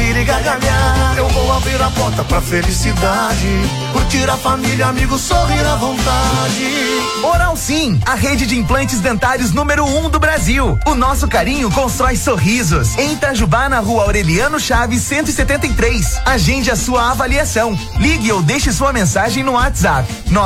rir e gargalhar. Eu vou abrir a porta pra felicidade, curtir a família, amigos, sorrir à vontade. Oral Sim, a rede de implantes dentários número 1 do Brasil. O nosso carinho constrói sorrisos. Em Itajubá, na Rua Aureliano Chaves, 173. Agende a sua avaliação. Ligue ou deixe sua mensagem no WhatsApp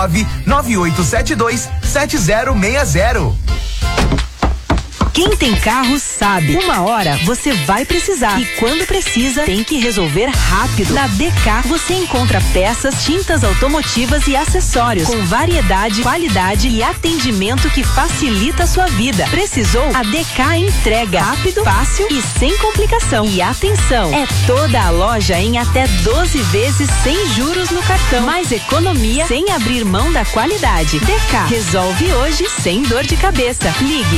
998727060. Quem tem carro sabe, uma hora você vai precisar e quando precisa tem que resolver rápido. Na DK você encontra peças, tintas automotivas e acessórios com variedade, qualidade e atendimento que facilita a sua vida. Precisou? A DK entrega rápido, fácil e sem complicação. E atenção, é toda a loja em até 12 vezes sem juros no cartão. Mais economia sem abrir mão da qualidade. DK resolve hoje sem dor de cabeça. Ligue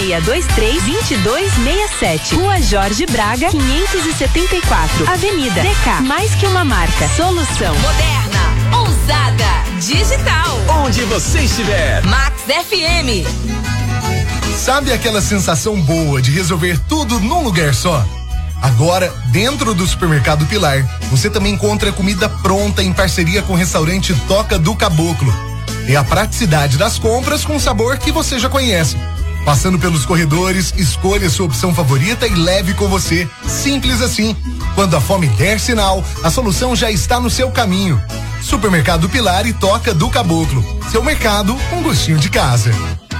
3623-2267. Rua Jorge Braga, 574. Avenida DK. Mais que uma marca. Solução moderna, ousada, digital. Onde você estiver. Max FM. Sabe aquela sensação boa de resolver tudo num lugar só? Agora, dentro do Supermercado Pilar, você também encontra comida pronta em parceria com o restaurante Toca do Caboclo. É a praticidade das compras com o sabor que você já conhece. Passando pelos corredores, escolha sua opção favorita e leve com você. Simples assim. Quando a fome der sinal, a solução já está no seu caminho. Supermercado Pilar e Toca do Caboclo. Seu mercado com gostinho de casa.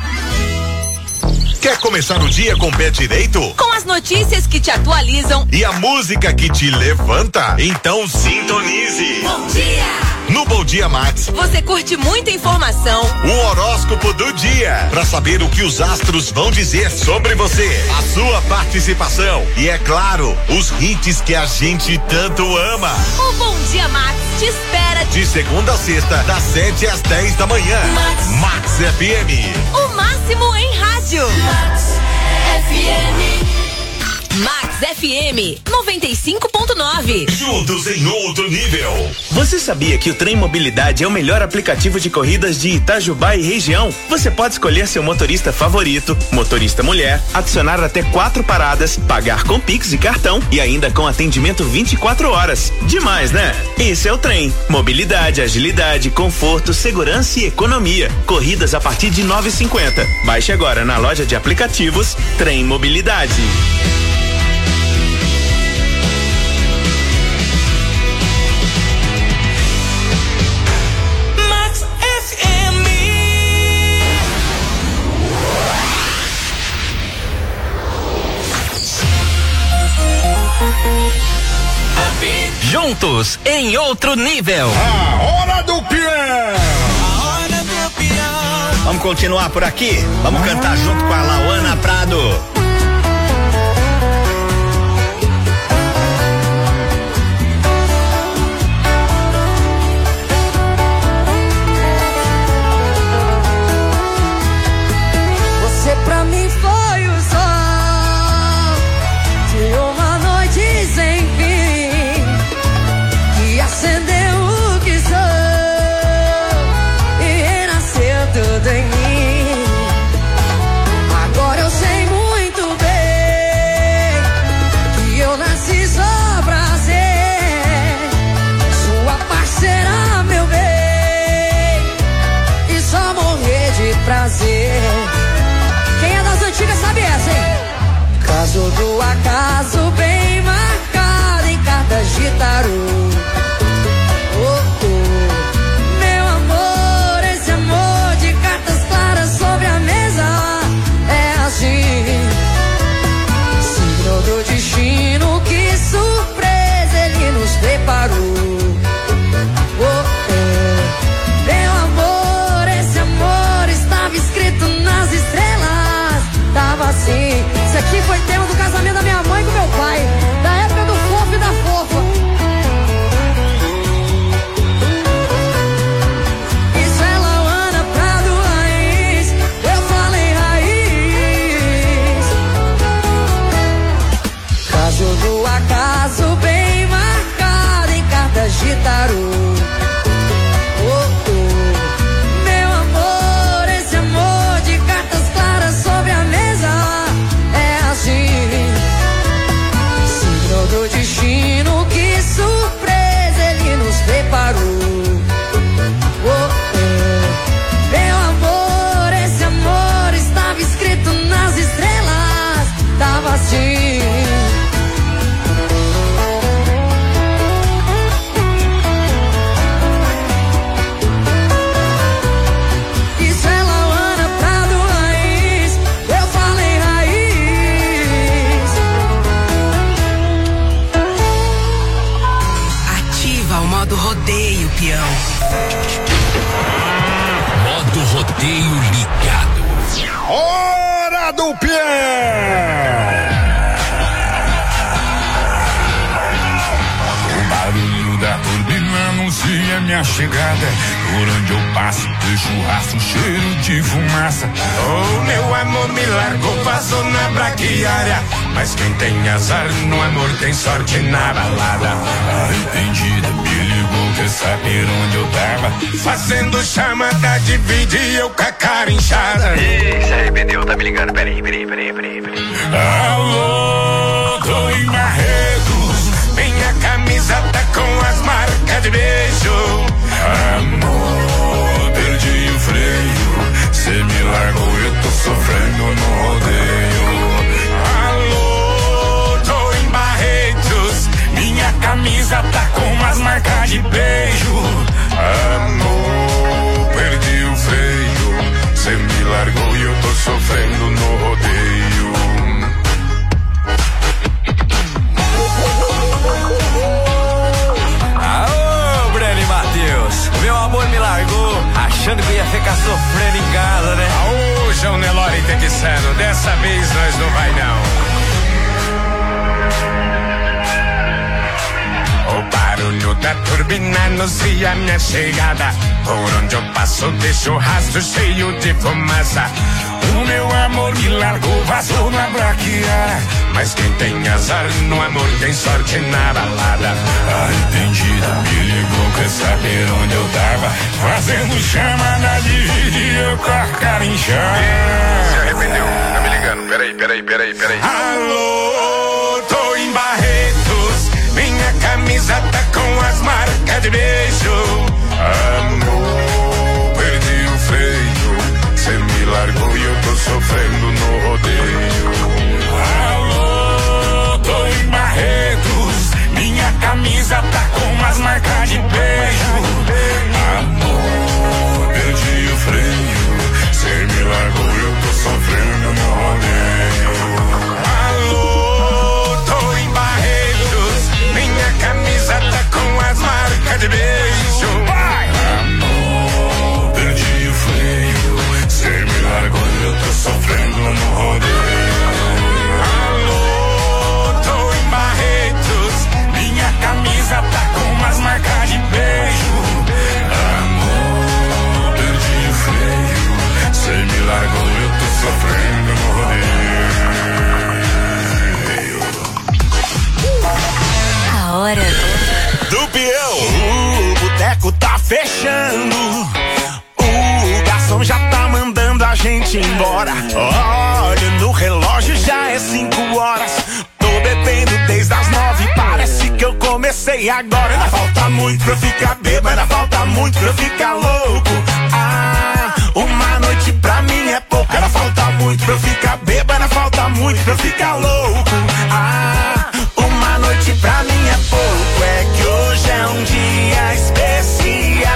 Quer começar o dia com o pé direito? Com as notícias que te atualizam e a música que te levanta? Então sintonize. Bom dia! No Bom Dia Max, você curte muita informação. O horóscopo do dia, para saber o que os astros vão dizer sobre você, a sua participação e, é claro, os hits que a gente tanto ama. O Bom Dia Max te espera de segunda a sexta, das 7 às 10 da manhã. Max FM. O máximo em rádio. Max FM. Max FM 95.9. Juntos em outro nível. Você sabia que o Trem Mobilidade é o melhor aplicativo de corridas de Itajubá e região? Você pode escolher seu motorista favorito, motorista mulher, adicionar até 4 paradas, pagar com Pix e cartão e ainda com atendimento 24 horas. Demais, né? Esse é o Trem. Mobilidade, agilidade, conforto, segurança e economia. Corridas a partir de 9,50. Baixe agora na loja de aplicativos Trem Mobilidade. Juntos em outro nível. A hora do peão. A hora do peão. Vamos continuar por aqui? Vamos cantar junto com a Lauana Prado. Você pra mim foi o sol de uma noite sem fim, que acendeu o que sou e renasceu tudo em mim. Agora eu sei muito bem que eu nasci só pra ser sua parceira, meu bem, e só morrer de prazer. Quem é das antigas sabe essa, hein? Caso do acaso bem marcado em cartas de tarô. Oh, oh. Meu amor, esse amor de cartas claras sobre a mesa é assim. Signo do destino, que surpresa ele nos preparou. Oh, oh. Meu amor, esse amor estava escrito nas estrelas. Tava assim. Isso aqui foi tema do casamento da minha mãe com meu pai, da época do fofo e da fofa. Isso é Lauana Prado raiz, eu falei raiz. Caso do acaso bem marcado em cartas de tarô. Oh, oh. Meu amor, esse amor de cartas claras sobre a mesa é assim. Signo do destino, Rodeio Peão. Modo rodeio ligado. Hora do peão! O barulho da turbina anuncia minha chegada. Por onde eu passo, deixo o rastro, cheiro de fumaça. Oh, meu amor me largou, passou na braquiária. Mas quem tem azar no amor tem sorte na balada. Arrependida me ligou, quer saber onde eu tava. Fazendo chamada de vídeo e eu com a cara inchada. Ih, se arrependeu, tá me ligando, peraí. Alô, tô em Barretos. Minha camisa tá com as marcas de beijo. Amor, perdi o freio. Cê me largou, eu tô sofrendo no rodeio. Alô, tô em Barretos. Minha camisa tá com umas marcas de beijo. Amor, perdi o freio. Cê me largou e eu tô sofrendo no rodeio. Aô, Breno e Matheus, meu amor me largou, achando que ia ficar sofrendo em casa, né? Aô, João Nelore Texano, dessa vez nós não vai não. O barulho da turbina anuncia minha chegada. Por onde eu passo deixo rastro cheio de fumaça. O meu amor me largou, vazou na braquiária. Mas quem tem azar no amor tem sorte na balada. Arrependida me ligou, quer saber onde eu tava. Fazendo chamada de vídeo, eu com a cara inchada. Se arrependeu, tá me ligando, peraí. Alô, tô em Barretos. Minha camisa tá com as marcas de beijo. Amor, perdi o freio. Cê me largou e eu tô sofrendo no rodeio. Alô, tô em Barretos. Minha camisa tá com umas marcas de beijo. Amor, perdi o freio. Cê me largou e eu tô sofrendo no rodeio. Alô, tô em Barretos. Minha camisa tá com as marcas de beijo. Amor, perdi o freio. Cê me largou e eu tô sofrendo no rodeio. Alô, tô em Barretos. Minha camisa tá com umas marcas de beijo. Amor, perdi o freio. Cê me largou e eu tô sofrendo no rodeio. A hora Do peão. O boteco tá fechando. O garçom já tá mandando a gente embora. Olha no relógio, já é 5 horas. Tô bebendo desde as 9. Parece que eu comecei agora. Ainda falta muito pra eu ficar bêbado. Ainda falta muito pra eu ficar louco. Ah, uma noite pra mim é pouco. Ainda falta muito pra eu ficar bêbado. Ainda falta muito pra eu ficar louco. Ah, uma noite pra mim é pouco. É que hoje é um dia especial.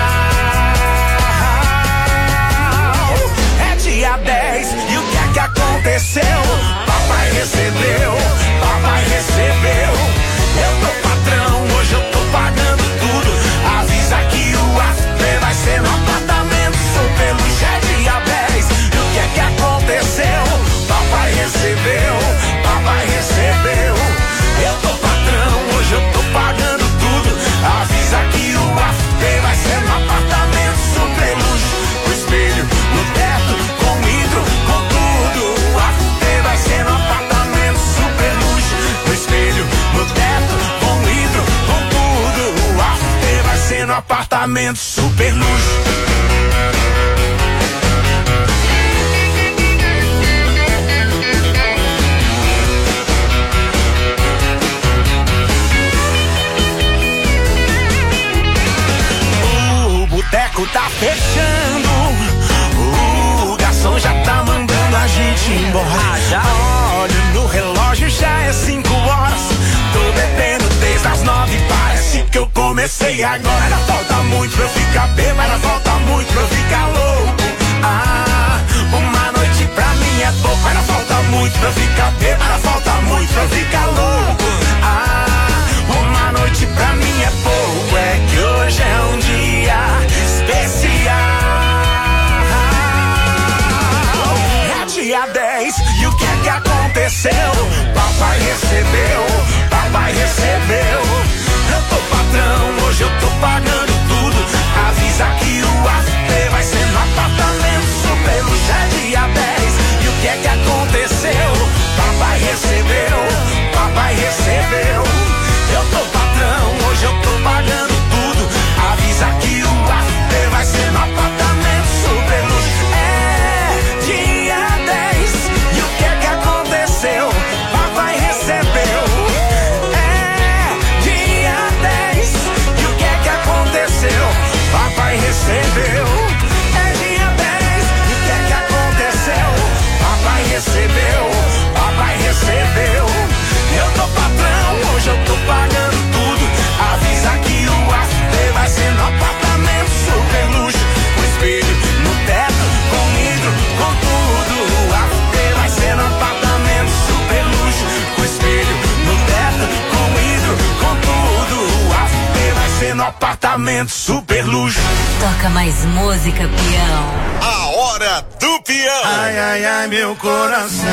É dia 10 e o que aconteceu? Papai recebeu, papai recebeu. Eu tô patrão, hoje eu tô pagando tudo. Avisa que o after vai ser no apartamento super luxo. É dia 10 e o que aconteceu? Papai recebeu, papai recebeu. Eu tô patrão, hoje eu tô pagando tudo. Avisa que o after vai ser no apartamento super luxo. O espelho no teto, com hidro, com tudo. O after vai ser no apartamento super luxo. O espelho no teto, com hidro, com tudo. O after vai ser no apartamento super luxo. Tá fechando, o garçom já tá mandando a gente embora. Olha no relógio, já é 5 horas. Tô bebendo desde as 9. Parece que eu comecei agora. Ainda falta muito pra eu ficar bêbado. Ainda falta muito pra eu ficar louco. Ah, uma noite pra mim é pouco. Ainda falta muito pra eu ficar bêbado. Ainda falta muito pra eu ficar louco. Ah, uma noite pra mim é pouco. É que hoje é um dia apartamento super luxo. Toca mais música, peão. A hora do peão. Ai, ai, ai, meu coração.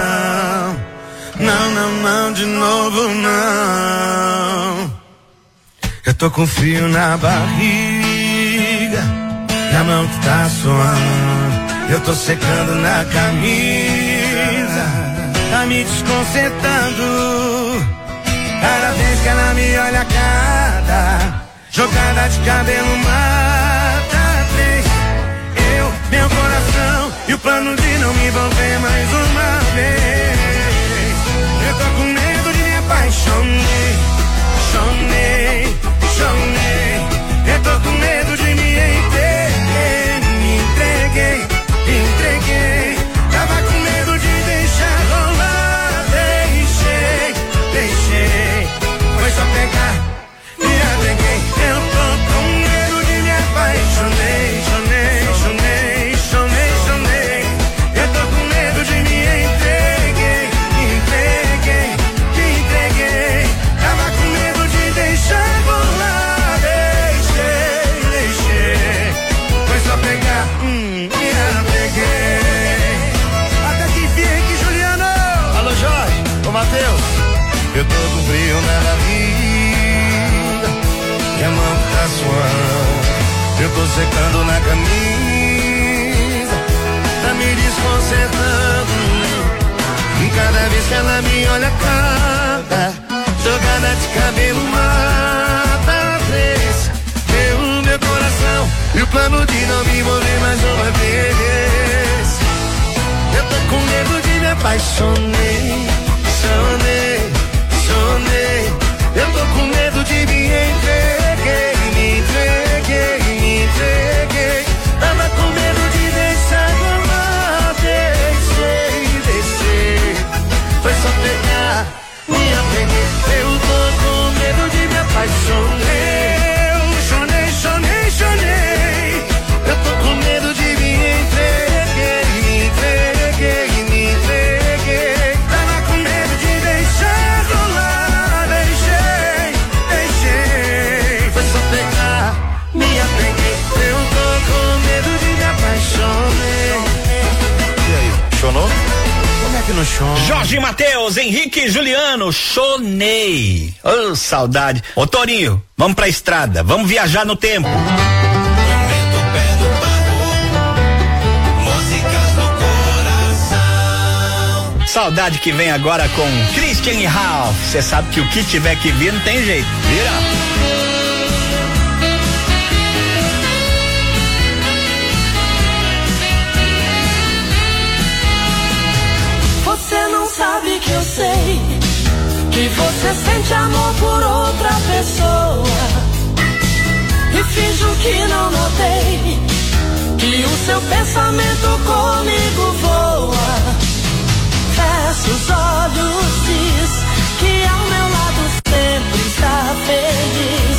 Não, não, não, de novo não. Eu tô com frio na barriga, na mão que tá suando. Eu tô secando na camisa, tá me desconcertando. Cada vez que ela me olha, cada jogada de cabelo mata três. Eu, meu coração e o plano de não me envolver mais uma vez. Eu tô com medo de me apaixonar. Chonei. Eu tô com medo de me entreguei. Tava com medo de deixar rolar. Deixei. Foi só pegar e apeguei. Eu tô com medo de me apaixonei. Eu tô com medo de me entreguei. Tava com medo de deixar rolar. Deixei. Foi só pegar e apeguei. Até que enfim, aqui, Juliano. Alô, Jorge. Ô, Matheus. Eu tô com frio na barriga, minha mão tá suando. Eu tô secando na camisa, tá me desconcertando. E cada vez que ela me olha, cada jogada de cabelo mata três. Meu coração e o plano de não me envolver mais uma vez. Eu tô com medo de me apaixonei. Eu tô com medo de me entreguei. Tava com medo de deixar rolar. Deixei. Foi só pegar, me apeguei. Eu tô com medo de me apaixonar. Eu tô com medo de me entreguei. Tava com medo de deixar rolar. Deixei. Foi só pegar, me apeguei. Eu tô com medo de me apaixonar. E aí, chonou? Como é que não chona? Jorge Mateus, Henrique e Juliano, chonei. Ô, saudade. Ô, Torinho, vamos pra estrada, vamos viajar no tempo. Saudade que vem agora com Christian e Ralph. Você sabe que o que tiver que vir não tem jeito. Vira. Você não sabe que eu sei que você sente amor por outra pessoa e finjo que não notei que o seu pensamento comigo voa. Fecha os olhos, diz que ao meu lado sempre está feliz,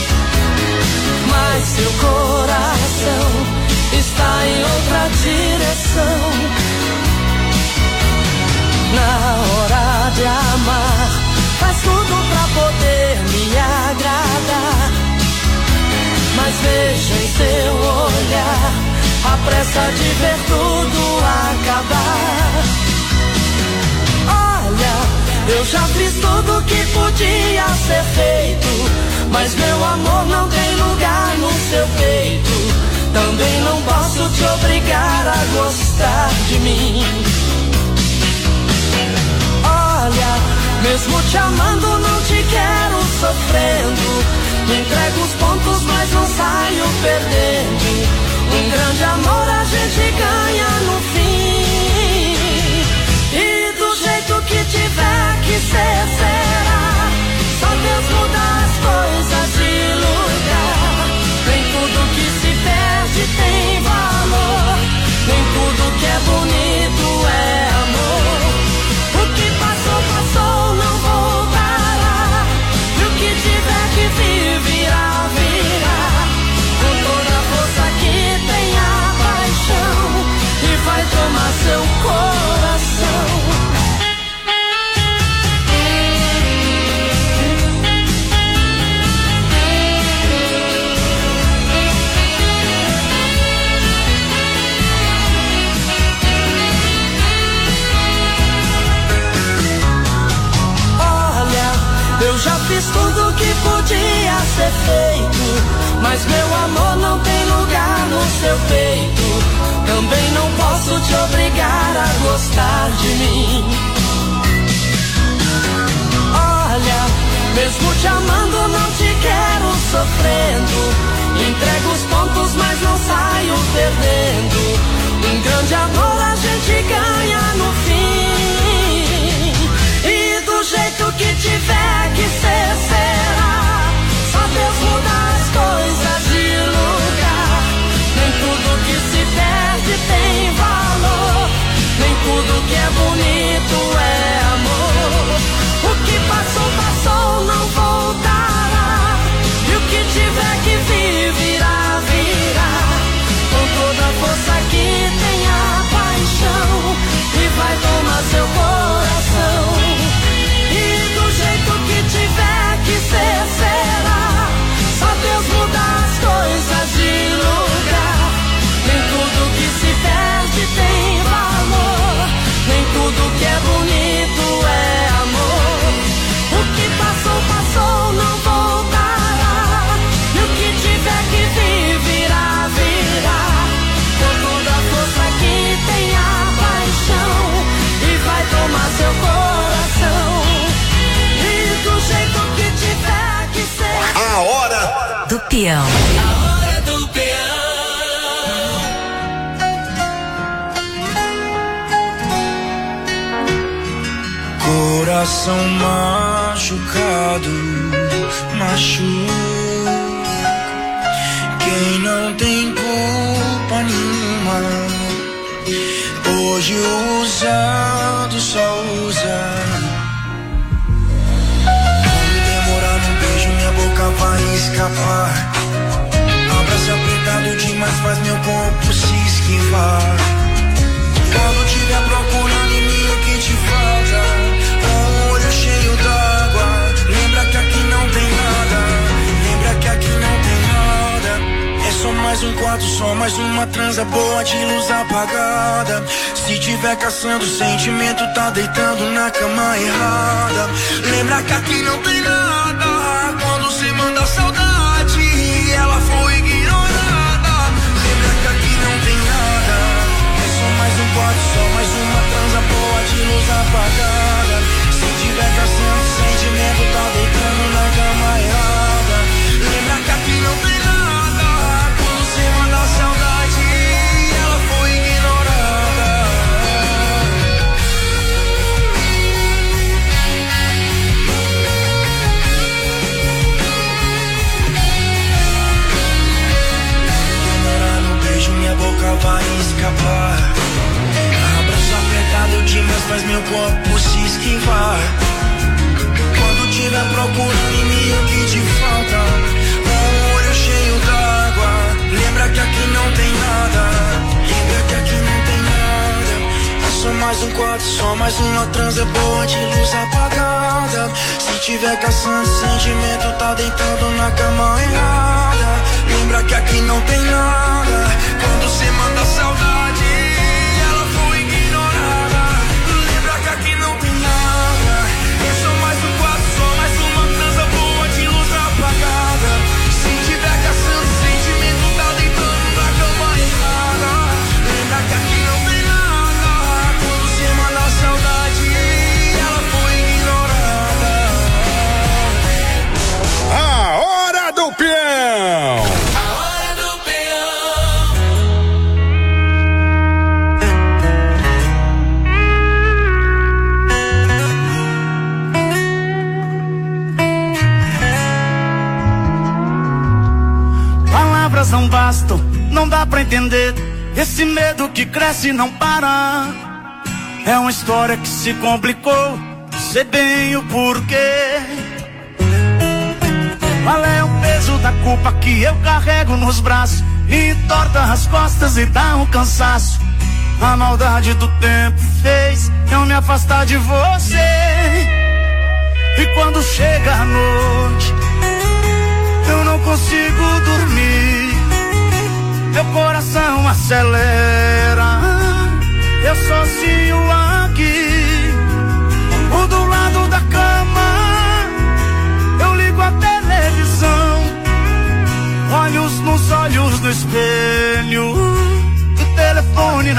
mas seu coração está em outra direção. Na hora de amar, faz tudo pra poder me agradar, mas veja em seu olhar a pressa de ver tudo acabar. Olha, eu já fiz tudo que podia ser feito, mas meu amor não tem lugar no seu peito. Também não posso te obrigar a gostar de mim. Olha, mesmo te amando não te quero sofrendo. Me entrego os pontos mas não saio perdendo. Um grande amor a gente ganha no fim. E do jeito que tiver que ser, será. Só Deus muda as coisas de lugar. Nem tudo que se perde tem valor. Nem tudo que é bonito é amor. O que passou, passou, não voltará. E o que tiver que vir, virá, virá. Com toda a força que tem a paixão, e vai tomar seu coração. fiz tudo que podia ser feito, mas meu amor não tem lugar no seu peito. Também não posso te obrigar a gostar de mim. Olha, mesmo te amando não te quero sofrendo. Entrego os pontos mas não saio perdendo. Um grande amor a gente ganha no fim. E do jeito que tiver que ser, será. Só Deus muda as coisas de lugar. Nem tudo que se perde tem valor. Nem tudo que é bonito é amor. O que passou, passou, não voltará. E o que tiver que vir, virá, virá. Com toda a força que tem a paixão. E vai tomar seu coração. E do jeito que tiver que ser, será. Só Deus muda as coisas de lugar. Nem tudo que se perde tem valor. Nem tudo que é bonito é amor. O que passou, passou, não voltará. E o que tiver que vir, virá, virá. Com toda a força que tem a paixão. E vai tomar seu coração. E do jeito que tiver que ser. A hora do peão. A hora do peão. Coração machucado, machuca. Quem não tem culpa nenhuma. Hoje o usado só usa. Quando demorar no beijo, minha boca vai escapar. Abraço apertado demais faz meu corpo se esquivar. Quando tiver procurando em mim o que te falta, com o olho cheio d'água, lembra que aqui não tem nada. Lembra que aqui não tem nada. É só mais um quarto, só mais uma transa boa de luz apagada. Se tiver caçando sentimento, tá deitando na cama errada. Lembra que aqui não tem nada. Quando cê manda saudade e ela foi ignorada. Lembra que aqui não tem nada. É só mais um quarto, só mais uma transa boa de luz apagada. Se tiver caçando sentimento, tá deitando na cama errada. Lembra que aqui não tem nada. Quando cê manda saudade e ela foi ignorada. Demorar no beijo, minha boca vai escapar. Abraço apertado demais faz meu corpo se esquivar. Quando tiver procurando em mim o que te falta, com o olho cheio d'água, lembra que aqui não tem nada. Lembra que aqui não tem nada. É só mais um quarto, só mais uma transa boa de luz apagada. Se tiver caçando sentimento, tá deitando na cama errada. Lembra que aqui não tem nada. Quando cê manda saudade, ela foi ignorada. Lembra que aqui não tem nada. É só mais um quarto, só mais uma transa boa de luz apagada. Se tiver caçando sentimento, tá deitando na cama errada. Lembra que aqui não tem nada. Quando cê manda saudade, ela foi ignorada. A hora do peão. Não bastam, não dá pra entender. Esse medo que cresce e não para. É uma história que se complicou, sei bem o porquê. Qual é o peso da culpa que eu carrego nos braços? E entorta as costas e dá um cansaço. A maldade do tempo fez eu me afastar de você. E quando chega a noite, eu não consigo dormir. Meu coração acelera. Eu sozinho aqui, do lado da cama. Eu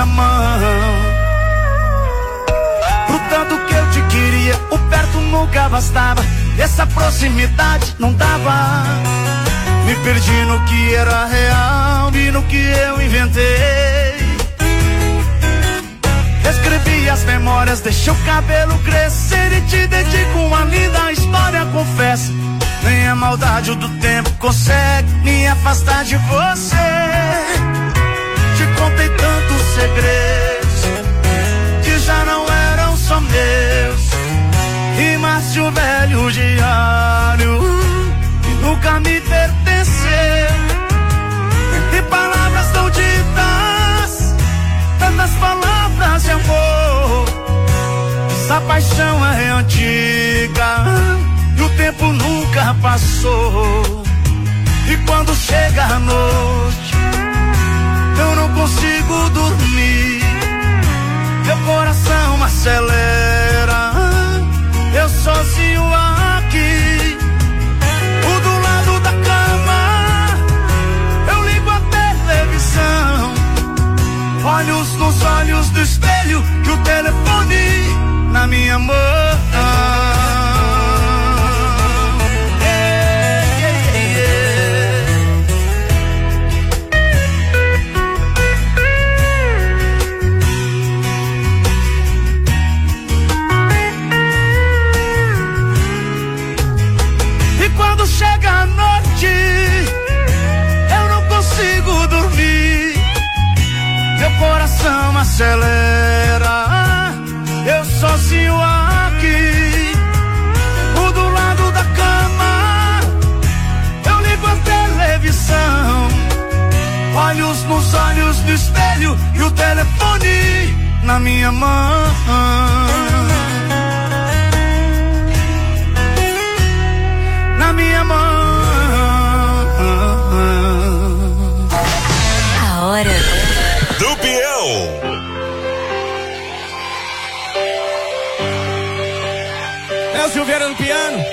minha mão. Pro tanto que eu te queria, o perto nunca bastava. Essa proximidade não dava. Me perdi no que era real e no que eu inventei. Escrevi as memórias, deixei o cabelo crescer e te dedico uma linda história, confesso. Nem a maldade do tempo consegue me afastar de você. Te contei tantos segredos que já não eram só meus. Rimaste o velho diário que nunca me pertenceu. Entre palavras tão ditas, tantas palavras de amor. Essa paixão é antiga e o tempo nunca passou. E quando chega a noite, eu não consigo dormir. Meu coração acelera, eu sozinho aqui. O do lado da cama, eu ligo a televisão. Olhos nos olhos do espelho e o telefone na minha mão. Chega a noite, eu não consigo dormir. Meu coração acelera, eu sozinho aqui. O do lado da cama, eu ligo a televisão. Olhos nos olhos do espelho e o telefone na minha mão. Na minha mão. A hora do peão. É o Silveira no piano.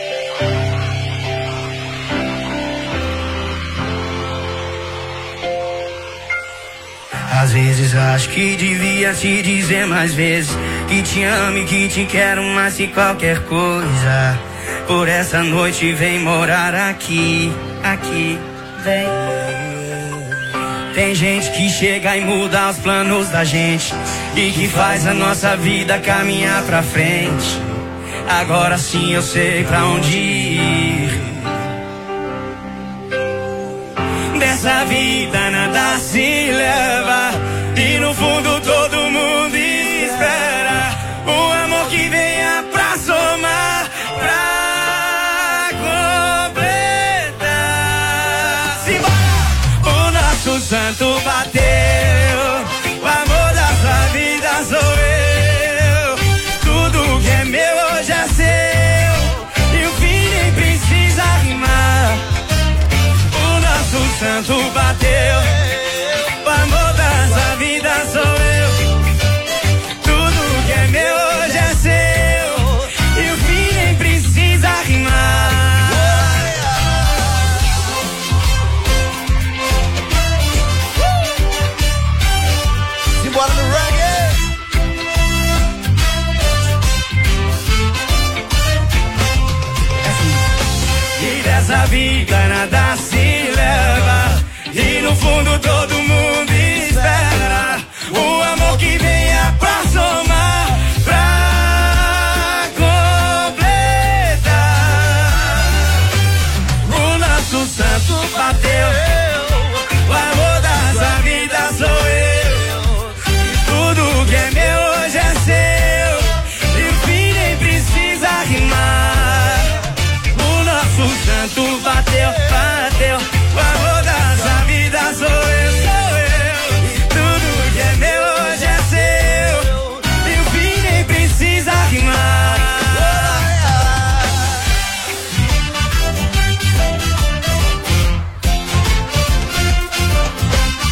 Às vezes acho que devia te dizer mais vezes que te amo e que te quero mais que qualquer coisa. Por essa noite vem morar aqui, aqui, vem. Tem gente que chega e muda os planos da gente e que faz a nossa vida caminhar pra frente. Agora sim eu sei pra onde ir. Dessa vida nada se leva e no fundo todo mundo espera o amor que venha pra somar, pra o santo bateu, o amor da sua vida sou eu. Tudo que é meu hoje é seu e o fim nem precisa rimar. O nosso santo bateu, o amor da sua vida sou eu. Tudo que é meu hoje é seu e o fim nem precisa rimar. Bora no reggae. E dessa vida nada se leva e no fundo todo mundo espera o amor que venha pra somar, pra completar. O nosso santo bateu, o amor da sua vida sou eu. Tudo que é meu hoje é seu e o fim nem precisa rimar. O nosso santo bateu, bateu, o amor da sua vida sou eu, sou eu. Tudo que é meu hoje é seu e o fim nem precisa rimar.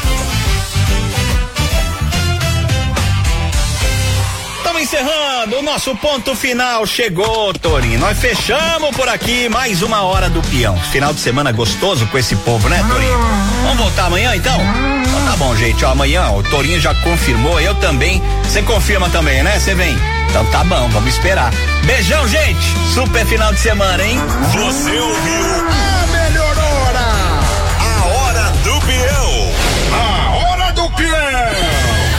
Encerrando o nosso ponto final chegou, Torinho. Nós fechamos por aqui mais uma hora do peão. Final de semana gostoso com esse povo, né, Torinho? Vamos voltar amanhã, então? Então tá bom, gente. Ó, amanhã o Torinho já confirmou, eu também. Você confirma também, né? Você vem? Então tá bom, vamos esperar. Beijão, gente. Super final de semana, hein? Você ouviu a melhor hora. A hora do peão. A hora do peão.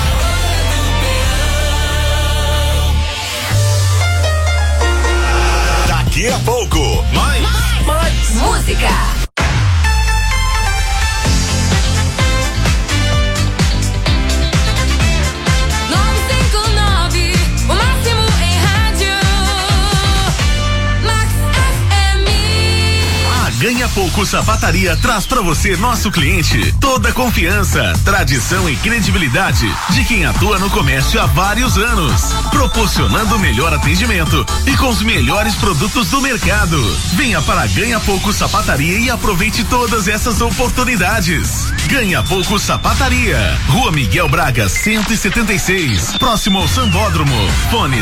Daqui a pouco, mais música. Ganha Pouco Sapataria traz pra você, nosso cliente, toda a confiança, tradição e credibilidade de quem atua no comércio há vários anos, proporcionando o melhor atendimento e com os melhores produtos do mercado. Venha para Ganha Pouco Sapataria e aproveite todas essas oportunidades. Ganha Pouco Sapataria, Rua Miguel Braga 176, próximo ao Sambódromo. Fone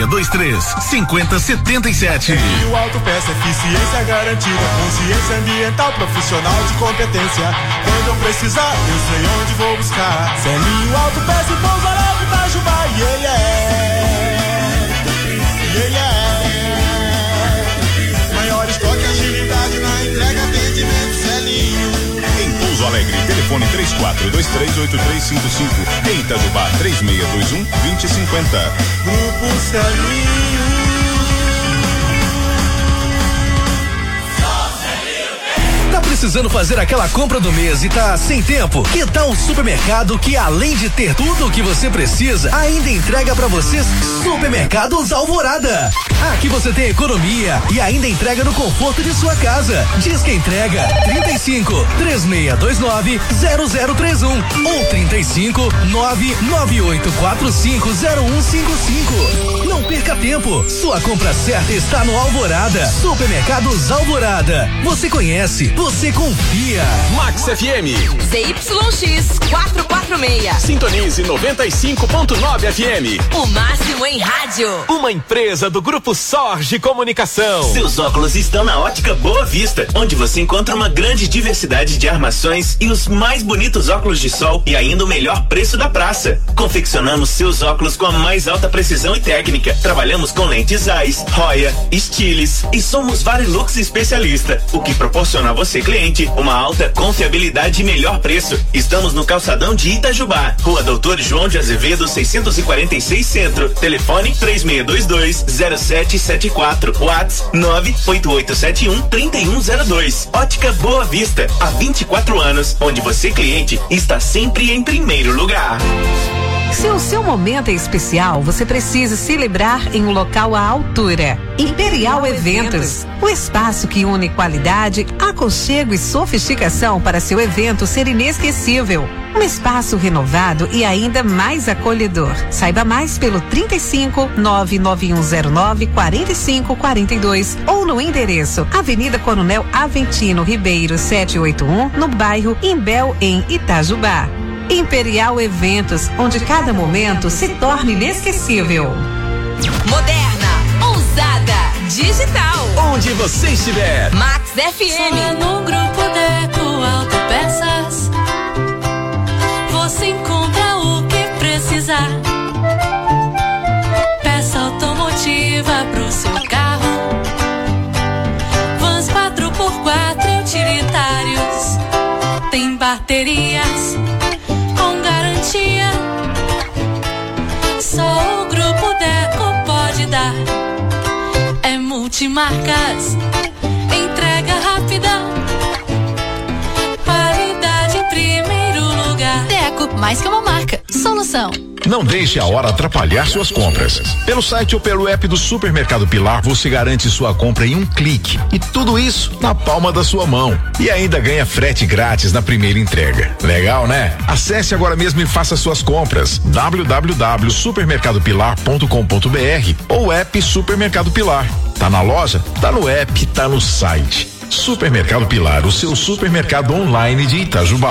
3623-5077. O Autopeça, eficiência garantida, consciência ambiental, profissional de competência. Quando eu precisar, eu sei onde vou buscar. Celinho Autopeça e Pouso Alegre, Itajubá, yeah, yeah. Maior estoque, agilidade na entrega, atendimento, Celinho. Em Pouso Alegre, telefone 34238355. Em Itajubá, 3621-2050. Grupo Celinho. Tá precisando fazer aquela compra do mês e tá sem tempo? Que tal um supermercado que, além de ter tudo o que você precisa, ainda entrega pra vocês? Supermercados Alvorada. Aqui você tem economia e ainda entrega no conforto de sua casa. Diz que entrega 35-3629-0031 ou 35-99845-0155. Não perca tempo. Sua compra certa está no Alvorada. Supermercados Alvorada. Você conhece, você confia. Max FM. ZYX 446. Sintonize 95.9 FM. O máximo em rádio. Uma empresa do Grupo Sorge Comunicação. Seus óculos estão na Ótica Boa Vista, onde você encontra uma grande diversidade de armações e os mais bonitos óculos de sol e ainda o melhor preço da praça. Confeccionamos seus óculos com a mais alta precisão e técnica. Trabalhamos com lentes Zeiss, Roya, Stiles e somos Varilux especialista, o que proporciona a você, cliente, uma alta confiabilidade e melhor preço. Estamos no calçadão de Itajubá, Rua Doutor João de Azevedo 646 Centro. Telefone 3622-0774. WhatsApp 98871-3102. Ótica Boa Vista, há 24 anos, onde você, cliente, está sempre em primeiro lugar. Se o seu momento é especial, você precisa celebrar em um local à altura. Imperial Eventos, o espaço que une qualidade, aconchego e sofisticação para seu evento ser inesquecível. Um espaço renovado e ainda mais acolhedor. Saiba mais pelo 35-99109-4542 ou no endereço Avenida Coronel Aventino Ribeiro 781, no bairro Imbel, em Itajubá. Imperial Eventos, onde cada momento se torna inesquecível. Moderna, ousada, digital. Onde você estiver. Max FM. Só no Grupo Deco Autopeças você encontra o que precisar. Peça automotiva pro seu carro. Vans 4x4 utilitários. Tem baterias com garantia. Só o Grupo Deco pode dar. É multimarcas, entrega rápida, qualidade em primeiro lugar. Deco, mais que uma marca, solução. Não deixe a hora atrapalhar suas compras. Pelo site ou pelo app do Supermercado Pilar, você garante sua compra em um clique. E tudo isso na palma da sua mão. E ainda ganha frete grátis na primeira entrega. Legal, né? Acesse agora mesmo e faça suas compras. www.supermercadopilar.com.br ou app Supermercado Pilar. Tá na loja? Tá no app, tá no site. Supermercado Pilar, o seu supermercado online de Itajubá.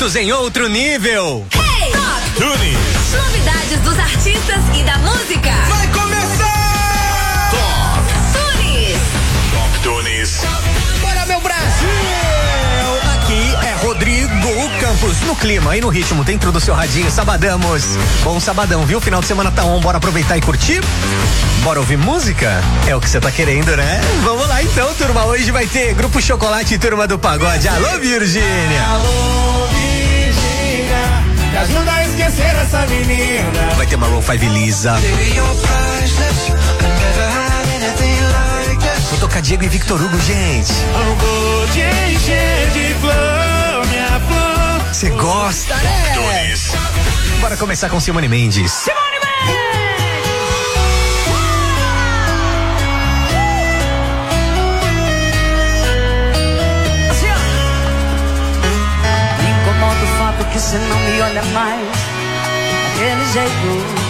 juntos em outro nível. Hey! Tunes. Novidades dos artistas e da música. Vai começar! Top Tunes. Top Tunes. Bora, meu Brasil! Aqui é Rodrigo Campos. No clima e no ritmo dentro do seu radinho, sabadamos. Bom sabadão, viu? Final de semana tá on, bora aproveitar e curtir? Bora ouvir música? É o que você tá querendo, né? Vamos lá então, turma. Hoje vai ter Grupo Chocolate e Turma do Pagode. Alô, Virgínia! Alô, Virgínia, me ajuda a esquecer essa menina. Vai ter Maroon 5 Lisa. Vou tocar Diego e Victor Hugo, gente. Eu vou te encher de flor, minha flor. Você gosta, né? Bora começar com Simone Mendes. Simone Mendes! Assim, ó. Me incomoda o fato que você não me olha mais daquele jeito.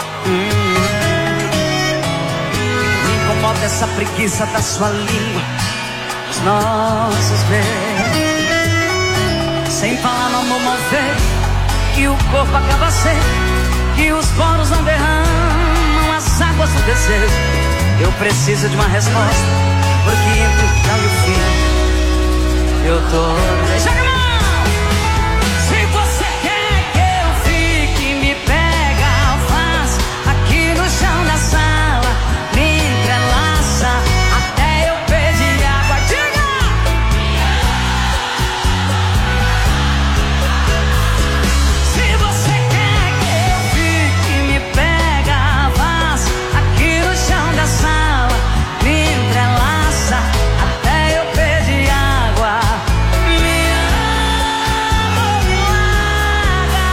Me incomoda essa preguiça da sua língua, os nossos beijos. Sem falar no amor mal feito, que o corpo acaba seco, que os poros não derramam as águas do desejo. Eu preciso de uma resposta, porque entre o tchau e o fim eu tô... Joga a mão! Se você quer que eu fique, me pega, faz aqui no chão da sala, me entrelaça até eu pedir água. Diga! Se você quer que eu fique, me pega, faz aqui no chão da sala, me entrelaça até eu pedir água. Me ama, me larga.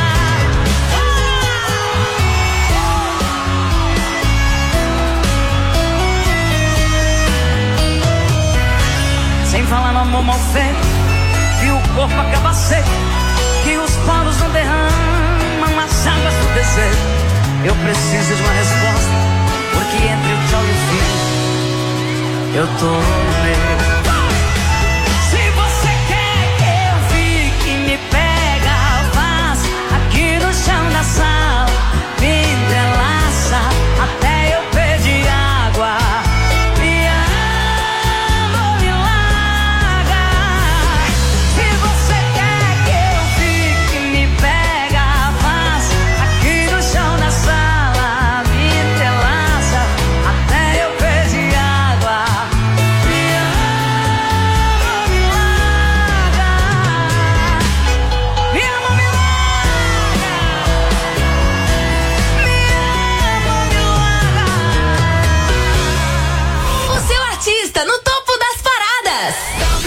Sem falar no amor mal feito, que o corpo acaba seco, que os poros não derramam as águas do desejo. Eu preciso de uma resposta, porque entre o tchau e o fim eu tô no meio. Se você quer que eu fique, me pega, faz aqui no chão da sala, me entrelaça até eu pedir água. Me ama, me larga. Se você quer que eu fique, me pega, faz aqui no chão da sala, me entrelaça até eu pedir água. Me ama, me larga. Me ama, me larga. Me ama, me larga. O seu artista no topo das paradas.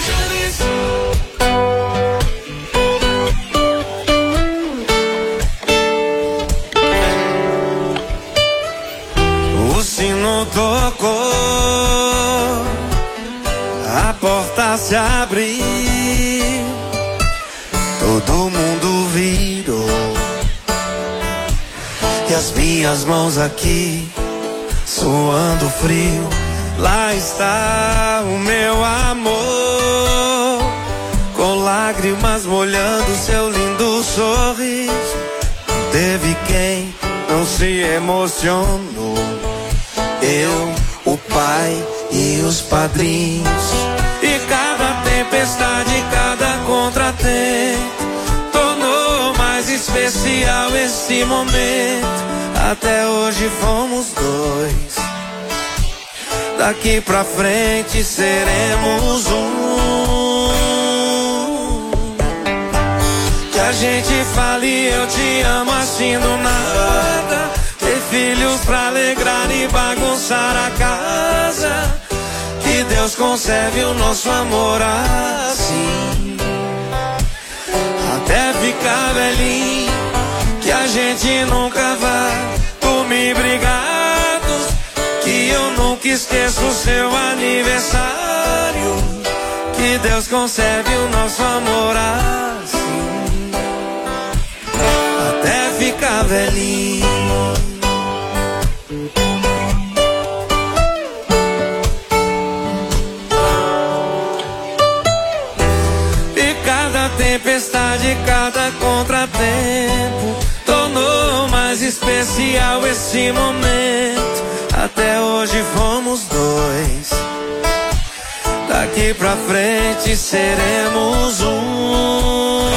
O sino tocou, a porta se abriu, todo mundo virou, e as minhas mãos aqui suando frio. Lá está o meu amor, com lágrimas molhando seu lindo sorriso. Teve quem não se emocionou, eu, o pai e os padrinhos. E cada tempestade, cada contratempo tornou mais especial esse momento. Até hoje fomos dois, daqui pra frente seremos um. Que a gente fale eu te amo assim do nada, ter filhos pra alegrar e bagunçar a casa. Que Deus conserve o nosso amor assim, até ficar velhinho, que a gente nunca vai dormir brigados, que eu nunca esqueço o seu aniversário. Que Deus conserve o nosso amor assim, até ficar velhinho. E cada tempestade, de cada contratempo tornou mais especial esse momento. Até hoje fomos dois, daqui pra frente seremos um.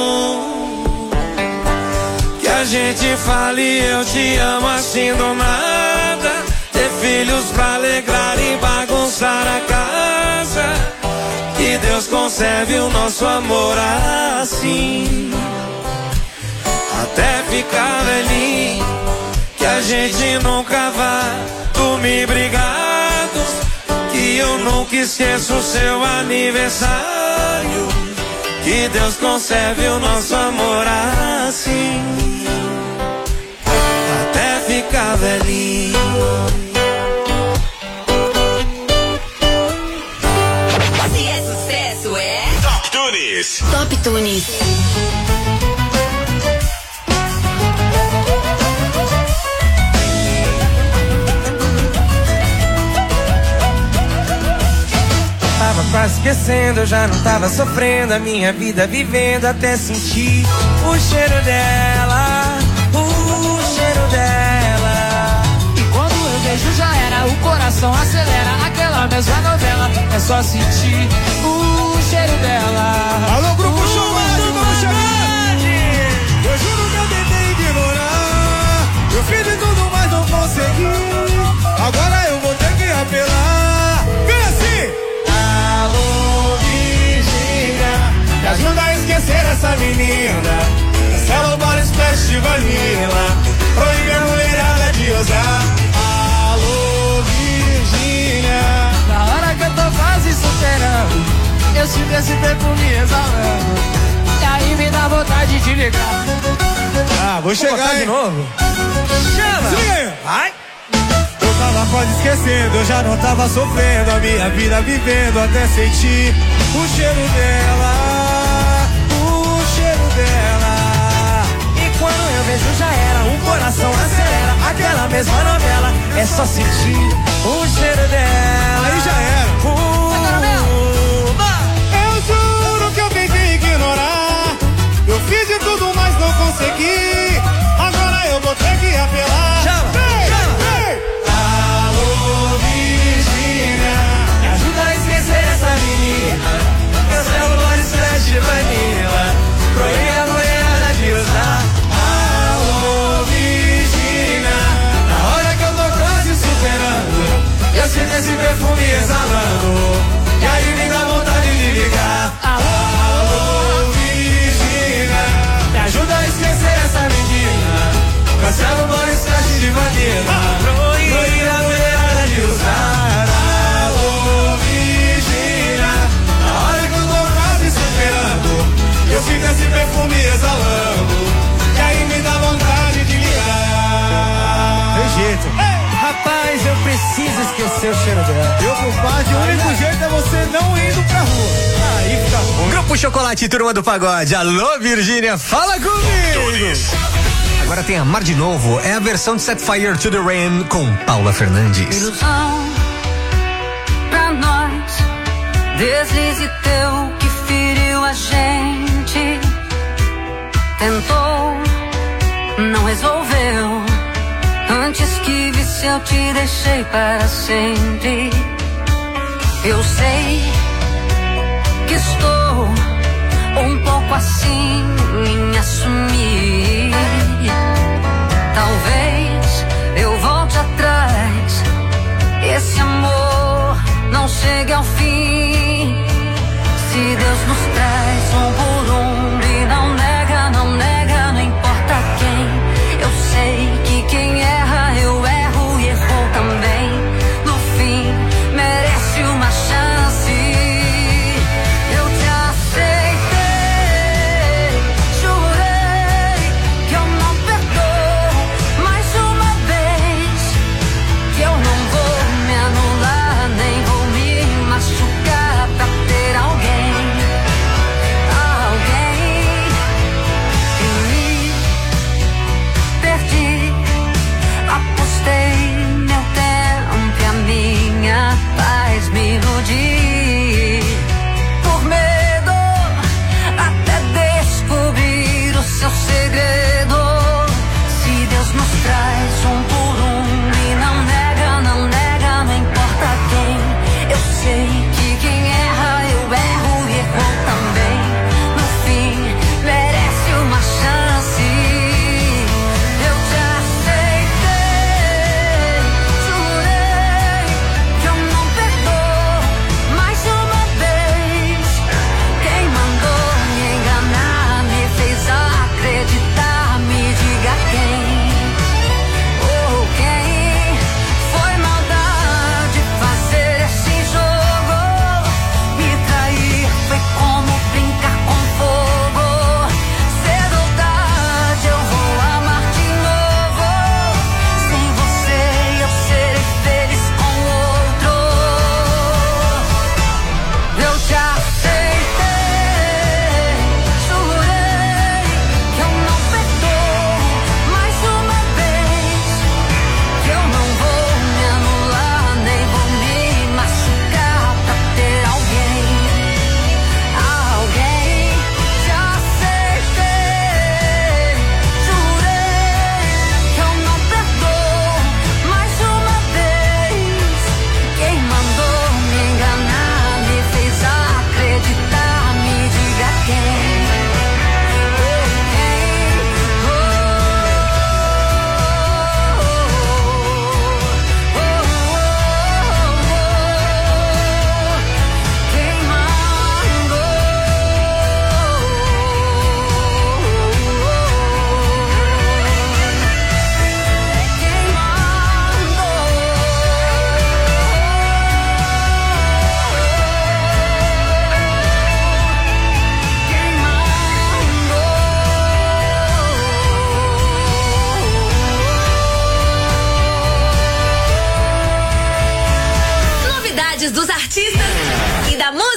Que a gente fale eu te amo assim do nada, ter filhos pra alegrar e bagunçar a casa. Que Deus conserve o nosso amor assim, até ficar velhinho, que a gente nunca vá dormir brigados, que eu nunca esqueço o seu aniversário. Que Deus conserve o nosso amor assim, até ficar velhinho. Se é sucesso, é Top Tunes. Top Tunes. Tava quase esquecendo, eu já não tava sofrendo a minha vida vivendo até sentir o cheiro dela, o cheiro dela. E quando eu vejo já era, o coração acelera, aquela mesma novela, é só sentir o cheiro dela. Alô, Grupo Showmágico, vamos chegar! Eu juro que eu tentei ignorar, eu fiz de tudo, mas não consegui. Agora eu vou ter que apelar. Vem assim! Alô, Virgínia, me ajuda a esquecer essa menina. Cancela o Body Splash de Vanilla, proíbe a mulherada de usar. Alô, Virgínia, na hora que eu tô quase superando, eu sinto esse perfume exalando, e aí me dá vontade de ligar. Ah, vou chegar de novo. Chama! Se liga aí. Vai! Eu tava quase esquecendo, eu já não tava sofrendo a minha vida vivendo até sentir o cheiro dela, o cheiro dela. E quando eu vejo já era, o coração acelera, aquela mesma novela, é só sentir o cheiro dela. Aí já era. Eu juro que eu tentei ignorar, eu fiz de tudo, mas não consegui. Agora eu vou ter que apelar. Chama! Alô, Virgínia, me ajuda a esquecer essa menina. Cancela o Body Splash de Vanilla, proíbe a mulherada de usar. alô, Virgínia, Na hora que eu tô quase superando, eu sinto esse perfume exalando, e aí me dá vontade de ligar. alô, Virgínia, Me ajuda a esquecer essa menina. Cancela o Body Splash de Vanilla, proíbe a mulherada de usar. alô, Virgínia, Na hora que eu tô quase superando, eu sinto esse perfume exalando, e aí me dá vontade de ligar. tem jeito. Rapaz, eu preciso esquecer o cheiro dela. Meu compadre, o único jeito é você não indo pra rua. Aí fica bom. Grupo Chocolate, turma do pagode. Alô, Virgínia, fala comigo. Agora tem Amar de Novo, é a versão de Set Fire to the Rain com Paula Fernandes. Ilusão pra nós, deslize teu que feriu a gente. Tentou, não resolveu. Antes que visse eu te deixei para sempre. Eu sei que estou um pouco assim em assumir. Talvez eu volte atrás, esse amor não chegue ao fim. Se Deus nos traz por e não nega, não nega, não importa quem. Eu sei que quem erra, eu erro e errou também. No fim, merece uma chance. Eu te aceitei, jurei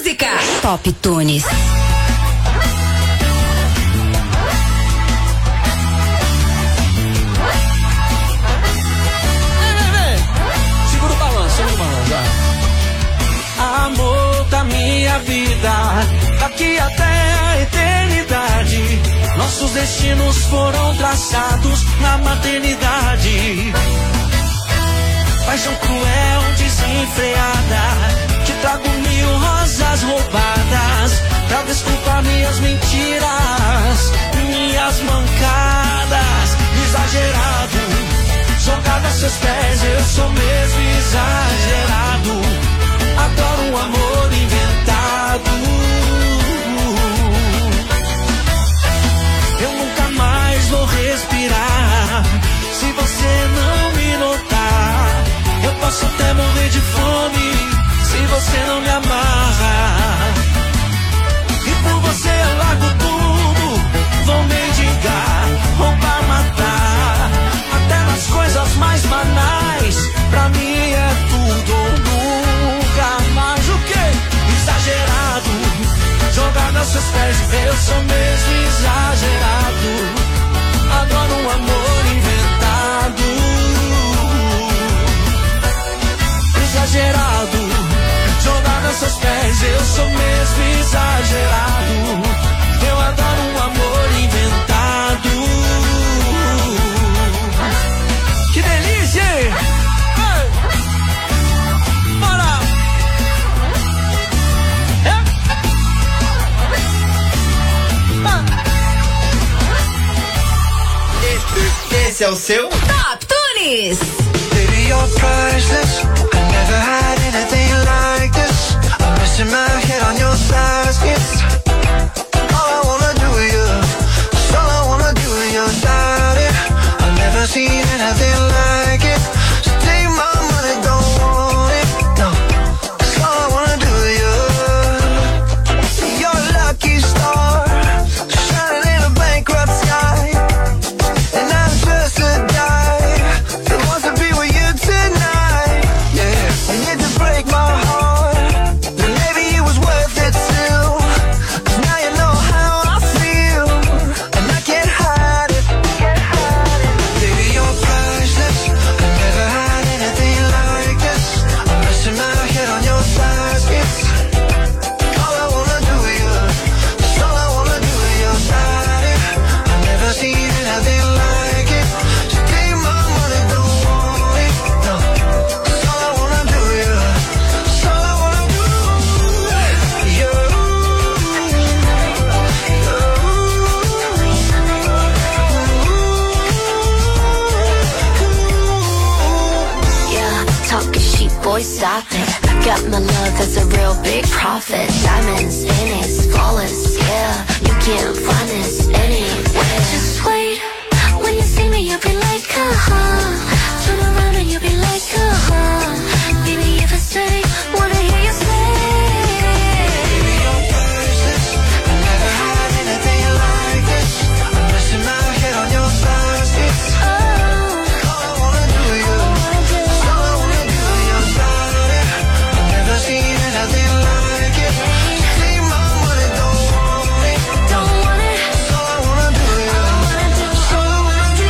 música. Top Tunes. Segura o balanço. Amor da minha vida, daqui até a eternidade, nossos destinos foram traçados na maternidade. Paixão cruel, desenfreada, te trago 1000 rosas roubadas pra desculpar minhas mentiras, minhas mancadas. Exagerado, jogado a seus pés, eu sou mesmo exagerado. Adoro um amor inventado. Eu nunca mais vou respirar se você não me notar. Eu posso até morrer de fome se você não me amarrar. E por você eu largo tudo, vou mendigar, roubar, matar, até nas coisas mais banais. Pra mim é tudo ou nunca mais. O quê? Exagerado, jogado aos seus pés, eu sou mesmo exagerado. Adoro um amor inventado. Exagerado, jogado aos seus pés, eu sou mesmo exagerado. Eu adoro um amor inventado. Que delícia, hein? Bora! Esse é o seu Top Tunes. Baby, you're priceless. I never had anything like this. I'm missing my head on your baskets. All I wanna do is you. That's all I wanna do is your daddy. I've never seen anything like it. So take my money, don't want it. No, that's all I wanna do is you. You're a lucky star, shining in a bankrupt sky. And I'm just a guy that wants to be with you tonight. Yeah, and yet to break my heart, then maybe it was worth it too. 'Cause now you know how I feel, and I can't hide it. Baby, you're priceless. I never had anything like this. I'm resting my head on your baskets. All I wanna do is you. That's all I wanna do is your daddy. I've never seen anything like it. So take my money, don't want it. No, that's all I wanna do is you. That's all I wanna do. You. Yeah, talking sheep, boy, stop it. Got my love, that's a real big profit. Diamonds in it, flawless, yeah. You can't find this anywhere. Just wait, when you see me, you'll be like, turn around and you'll be like, baby, if I say, wanna hear you say. Baby, you're priceless. I never had anything like this. I'm resting my head on your baskets. All I wanna do is you. That's all I wanna do is your daddy. I've never seen anything like it. Take my money, don't want it. Don't want it. That's all I wanna do is you. That's all I wanna do.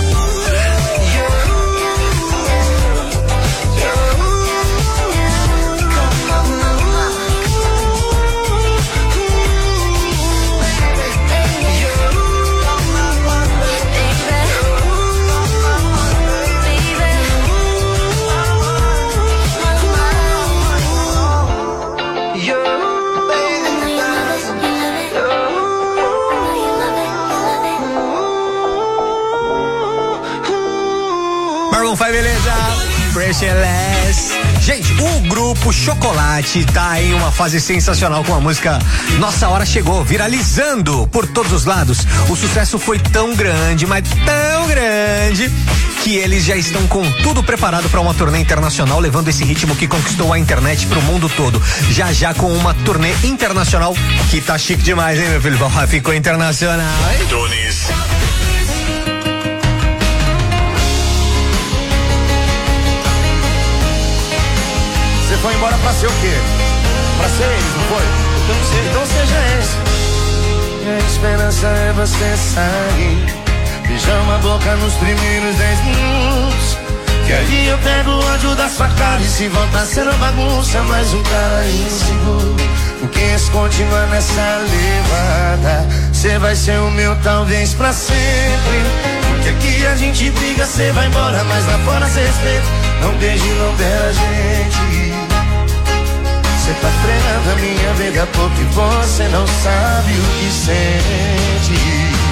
Maroon 5, beleza? Pressureless. Gente, o grupo Chocolate tá em uma fase sensacional com a música Nossa Hora Chegou, viralizando por todos os lados. O sucesso foi tão grande, mas tão grande, que eles já estão com tudo preparado para uma turnê internacional, levando esse ritmo que conquistou a internet pro mundo todo. Já com uma turnê internacional que tá chique demais, hein, meu filho? Ficou internacional, hein? Tunes. Você foi embora pra ser o quê? Pra ser eles, não foi? Eu não sei. Então seja esse. E a esperança é você sair. Beijar uma boca nos primeiros 10 minutos. Que aí eu pego o ódio da sua cara. E se voltar sendo bagunça, mais um cara inseguro. Porque se continuar nessa levada, cê vai ser o meu talvez pra sempre. Porque aqui a gente briga, cê vai embora, mas lá fora cê respeita. Não beije, não beira a gente. Cê tá frenando a minha vida porque você não sabe o que sente.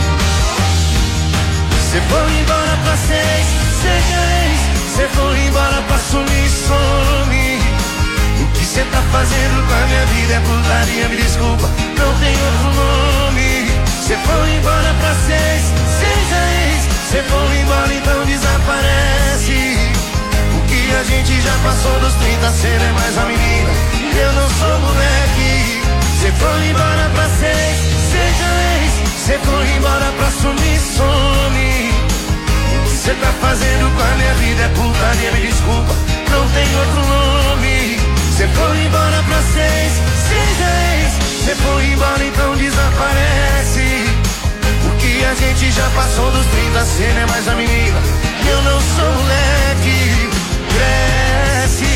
Cê foi embora pra seis, seja ex. Cê foi embora pra sumir e some. O que cê tá fazendo com a minha vida é putaria, me desculpa, não tem outro nome. Cê foi embora pra seis, seja ex. Cê foi embora, então desaparece. O que a gente já passou dos 30, cê não é mais a menina, eu não sou moleque. Cê foi embora pra seis, seja ex. Cê foi embora pra sumir e some. O que cê tá fazendo com a minha vida é putaria, me desculpa, não tem outro nome. Cê foi embora pra seis, seja ex. Cê foi embora, então desaparece. Porque a gente já passou dos 30, cê não é mais a menina, eu não sou moleque. Cresce.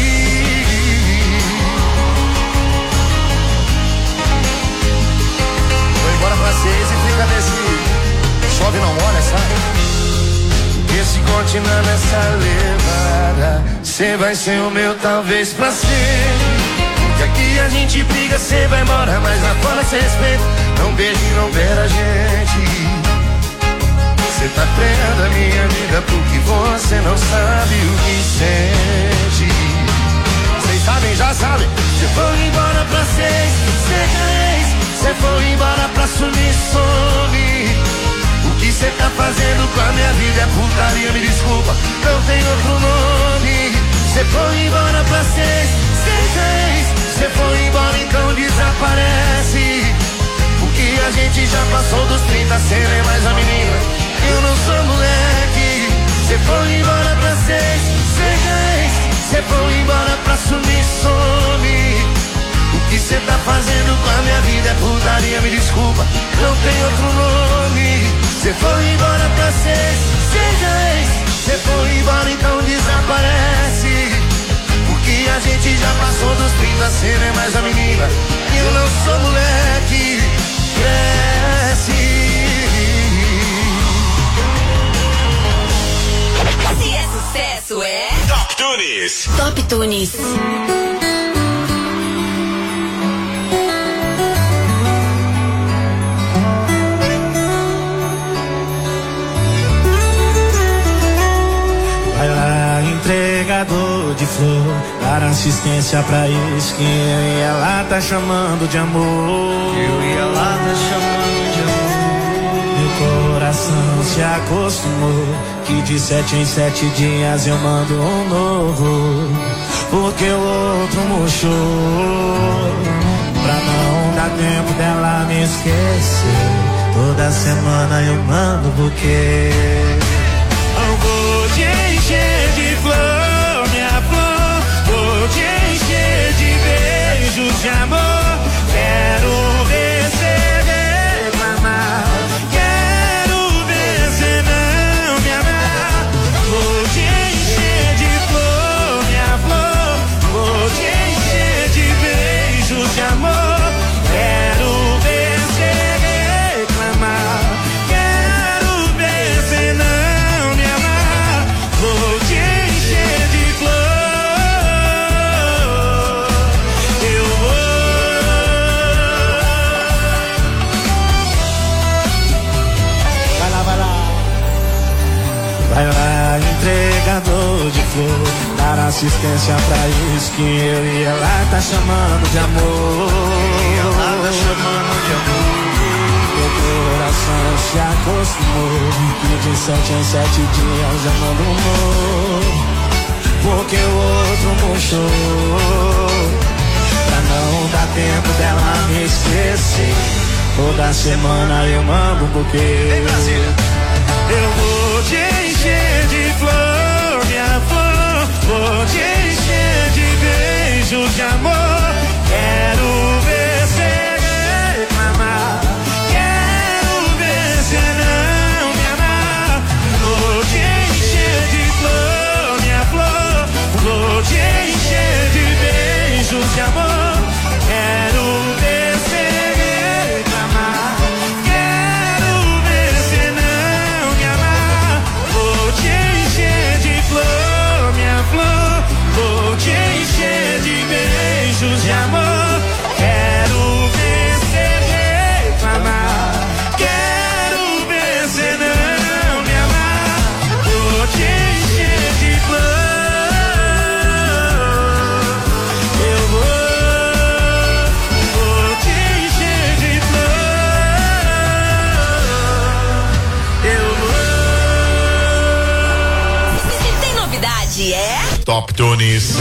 Foi embora pra seis e fica nesse chove não molha, sabe? E se continuar nessa levada, cê vai ser o meu talvez pra sempre. Porque aqui a gente briga, cê vai embora, mas lá fora cê respeita. Não beije, não beira a gente. Cê tá treinando a minha vida porque você não sabe o que sente. Vocês sabem, já sabem. Cê foi embora pra seis, seja ex. Cê foi embora pra sumir, some. O que cê tá fazendo com a minha vida é putaria, me desculpa, não tem outro nome. Cê foi embora pra seis, seja ex. Cê foi embora, então desaparece. Porque a gente já passou dos 30, cê não é mais a menina, eu não sou moleque. Cê foi embora pra seis, seja ex. Cê foi embora pra sumir, some. O que cê tá fazendo com a minha vida é putaria, me desculpa, não tem outro nome. Cê foi embora pra seis, seja ex. Cê foi embora, então desaparece. Porque a gente já passou dos 30, cê não é mais a menina, eu não sou moleque. Cresce. Se é sucesso, é Top Tunes. Top Tunes. Vai lá, entregador de flor, dar assistência pra isso que eu e ela tá chamando de amor. Eu e ela tá chamando de amor. Meu coração se acostumou que de 7 em 7 dias eu mando um novo, porque o outro murchou. Pra não dar tempo dela me esquecer, toda semana eu mando buquê. Eu vou te encher de flor, minha flor. Vou te encher de beijos de amor. Quero ver cê reclamar. Quero ver cê não me amar. Vou te encher de flor, minha flor. Vou te encher de beijos de amor. Quero ver cê reclamar. Quero ver cê não me amar. Vou te encher de flor. Eu vou. Vai lá, vai lá. Vai lá, entregador de flor, dar assistência pra isso que eu e ela tá chamando de amor. Ela tá chamando de amor. Meu coração se acostumou que de 7 em 7 dias eu mando um novo, porque o outro murchou. Pra não dar tempo dela me esquecer, toda semana eu mando um buquê. Eu vou te encher de flor, minha flor. Vou te encher de beijos de amor. Quero ver de amor. Quero ver você reclamar. Quero ver você não me amar. Vou te encher de flor, minha flor. Vou te encher de beijos de amor. Quero ver você reclamar. Quero ver você não me amar. Vou te encher de flor. Eu vou te encher de flor. Eu vou. Se tem novidade, é? Top Tunes.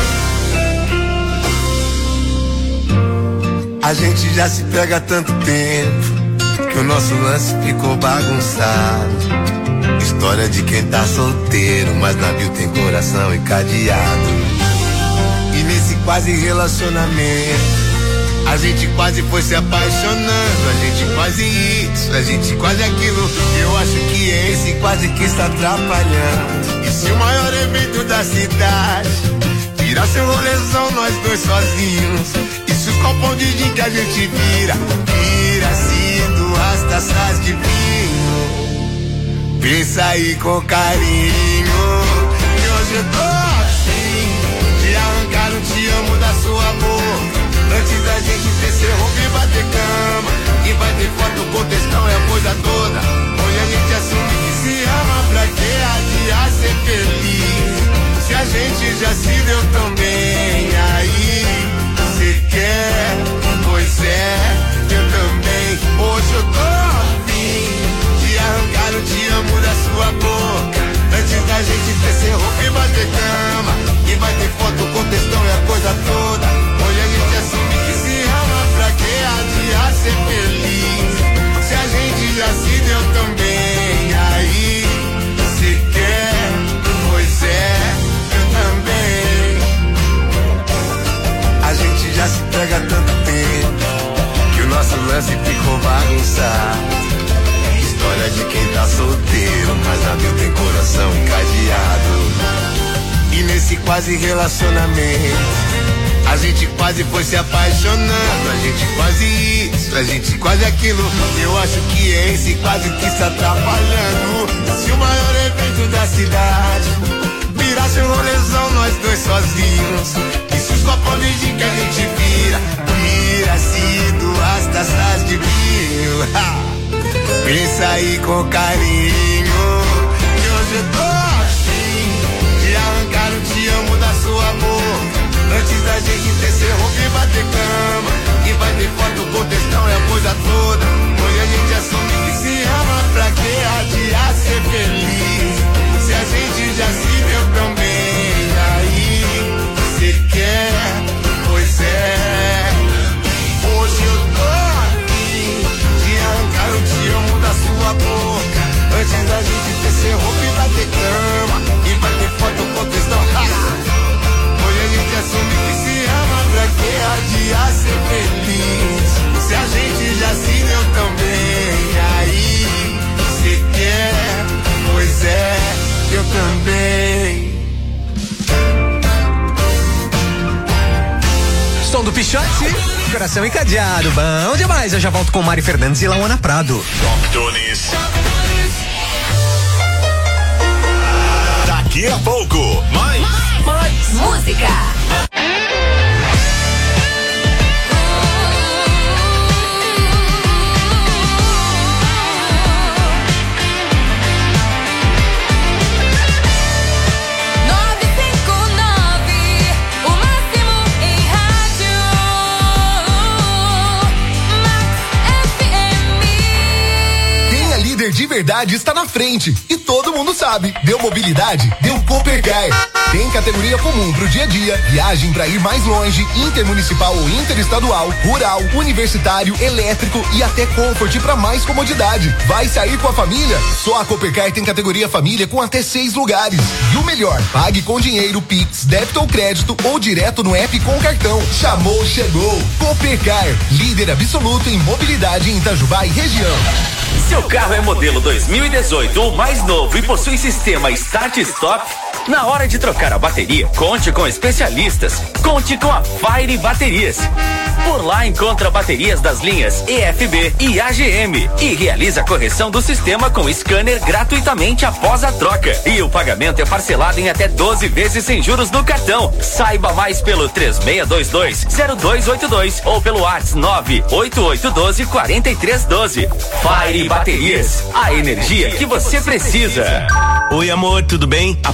A gente já se pega há tanto tempo que o nosso lance ficou bagunçado. História de quem tá solteiro, mas navio tem coração e cadeado. E nesse quase relacionamento a gente quase foi se apaixonando. A gente quase isso, a gente quase aquilo. Eu acho que esse quase que está atrapalhando. E se o maior evento da cidade virasse um rolezão, nós dois sozinhos, e se os copão de gin que a gente vira-se duas taças de vinho. Pensa aí com carinho, que hoje eu tô assim, de arrancar um te amo da sua boca. Antes da gente descer roupa e bater cama, e vai ter foto com textão e a coisa toda. Hoje a gente assume que se ama, pra que adiar ser feliz? Se a gente já se deu tão bem, aí cê quer? Pois é, eu também. Hoje eu tô afim de arrancar o te amo da sua boca. Antes da gente descer roupa e bater cama, e vai ter foto com textão e a coisa toda. Hoje a gente assume que se ama, pra que adiar ser feliz? Se a gente já se deu tão bem, aí cê quer? Pois é, eu também. A gente já se pega há tanto tempo que o nosso lance ficou bagunçado. História de quem tá solteiro, mas navio tem coração encadeado. E nesse quase relacionamento a gente quase foi se apaixonando. A gente quase isso, a gente quase aquilo. Eu acho que esse quase que está atrapalhando. Se o maior evento da cidade virasse um rolezão, nós dois sozinhos, e se os copos de gin que a gente vira-se duas taças de vinho. Pensa aí com carinho, que hoje eu tô assim, de arrancar o te amo da sua boca. Antes da gente descer roupa e bater cama, e vai ter foto com textão e a coisa toda. Hoje a gente assume que se ama, pra que adiar ser feliz? Se a gente já se deu tão bem, aí cê quer? Pois é. Hoje eu tô aqui de arrancar o te amo da sua boca. Antes da gente descer roupa e bater cama, e vai ter foto com textão. Hoje a gente assume que se ama, pra que adiar ser feliz? Se a gente já se deu tão bem, aí cê quer? Pois é, eu também. Som do Pichote, coração encadeado, bom demais. Eu já volto com Mari Fernandes e Lauana Prado. Top Tunes. Daqui a pouco, mais música. De verdade está na frente e todo mundo sabe. Deu mobilidade? Deu Coopercar. Tem categoria comum pro dia a dia, viagem para ir mais longe, intermunicipal ou interestadual, rural, universitário, elétrico e até Comfort para mais comodidade. Vai sair com a família? Só a Coopercar tem categoria família com até 6 lugares. E o melhor, pague com dinheiro, Pix, débito ou crédito ou direto no app com cartão. Chamou, chegou. Coopercar, líder absoluto em mobilidade em Itajubá e região. Seu carro é modelo 2018 ou mais novo e possui sistema Start Stop? Na hora de trocar a bateria, conte com especialistas. Conte com a Fire Baterias. Por lá encontra baterias das linhas EFB e AGM e realiza a correção do sistema com scanner gratuitamente após a troca. E o pagamento é parcelado em até 12 vezes sem juros no cartão. Saiba mais pelo 3622-0282 ou pelo WhatsApp 98812-4312. Fire Baterias, a energia que você precisa. Oi, amor, tudo bem?